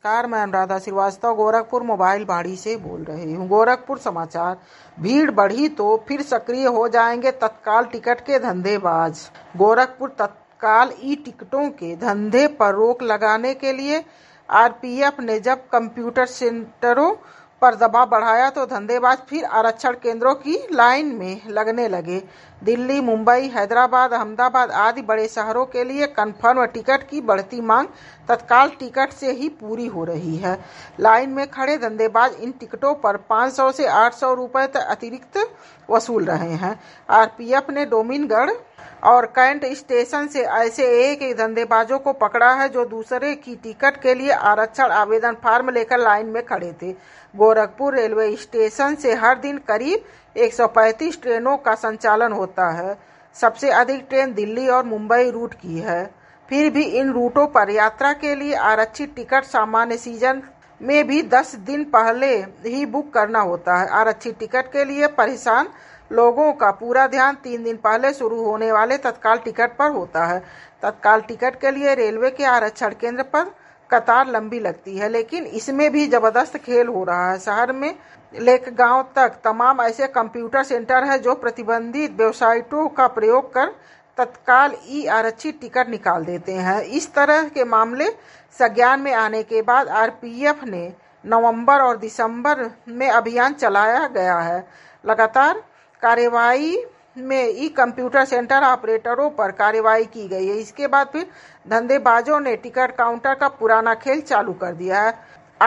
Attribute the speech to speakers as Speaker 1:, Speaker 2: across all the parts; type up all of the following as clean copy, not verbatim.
Speaker 1: नमस्कार, मैं अनुराधा श्रीवास्तव गोरखपुर मोबाइल बाड़ी से बोल रही हूँ। गोरखपुर समाचार। भीड़ बढ़ी तो फिर सक्रिय हो जाएंगे तत्काल टिकट के धंधेबाज। गोरखपुर तत्काल ई टिकटों के धंधे पर रोक लगाने के लिए आरपीएफ ने जब कंप्यूटर सेंटरों पर दबाव बढ़ाया तो धंधेबाज फिर आरक्षण केंद्रों की लाइन में लगने लगे। दिल्ली, मुंबई, हैदराबाद, अहमदाबाद आदि बड़े शहरों के लिए कन्फर्म टिकट की बढ़ती मांग तत्काल टिकट से ही पूरी हो रही है। लाइन में खड़े धंधेबाज इन टिकटों पर 500 से 800 रुपए तक अतिरिक्त वसूल रहे हैं। आरपीएफ ने डोमिनगढ़ और कैंट स्टेशन से ऐसे एक धंधेबाजों को पकड़ा है जो दूसरे की टिकट के लिए आरक्षण आवेदन फॉर्म लेकर लाइन में खड़े थे। गोरखपुर रेलवे स्टेशन से हर दिन करीब 135 ट्रेनों का संचालन होता है। सबसे अधिक ट्रेन दिल्ली और मुंबई रूट की है। फिर भी इन रूटों पर यात्रा के लिए आरक्षित टिकट सामान्य सीजन में भी 10 दिन पहले ही बुक करना होता है। आरक्षित टिकट के लिए परेशान लोगों का पूरा ध्यान 3 दिन पहले शुरू होने वाले तत्काल टिकट पर होता है। तत्काल टिकट के लिए रेलवे के आरक्षण केंद्र पर कतार लंबी लगती है, लेकिन इसमें भी जबरदस्त खेल हो रहा है। शहर में लेकर गांव तक तमाम ऐसे कंप्यूटर सेंटर हैं जो प्रतिबंधित वेबसाइटों का प्रयोग कर तत्काल ई आरक्षित टिकट निकाल देते हैं। इस तरह के मामले संज्ञान में आने के बाद आरपीएफ ने नवंबर और दिसंबर में अभियान चलाया गया है। लगातार कार्यवाही में ई कंप्यूटर सेंटर ऑपरेटरों पर कार्रवाई की गई है। इसके बाद फिर धंधेबाजों ने टिकट काउंटर का पुराना खेल चालू कर दिया है।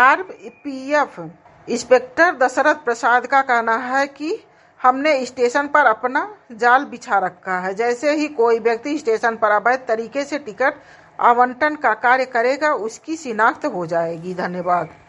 Speaker 1: आरपीएफ इंस्पेक्टर दशरथ प्रसाद का कहना है कि हमने स्टेशन पर अपना जाल बिछा रखा है। जैसे ही कोई व्यक्ति स्टेशन पर अवैध तरीके से टिकट आवंटन का कार्य करेगा, उसकी शिनाख्त हो जाएगी। धन्यवाद।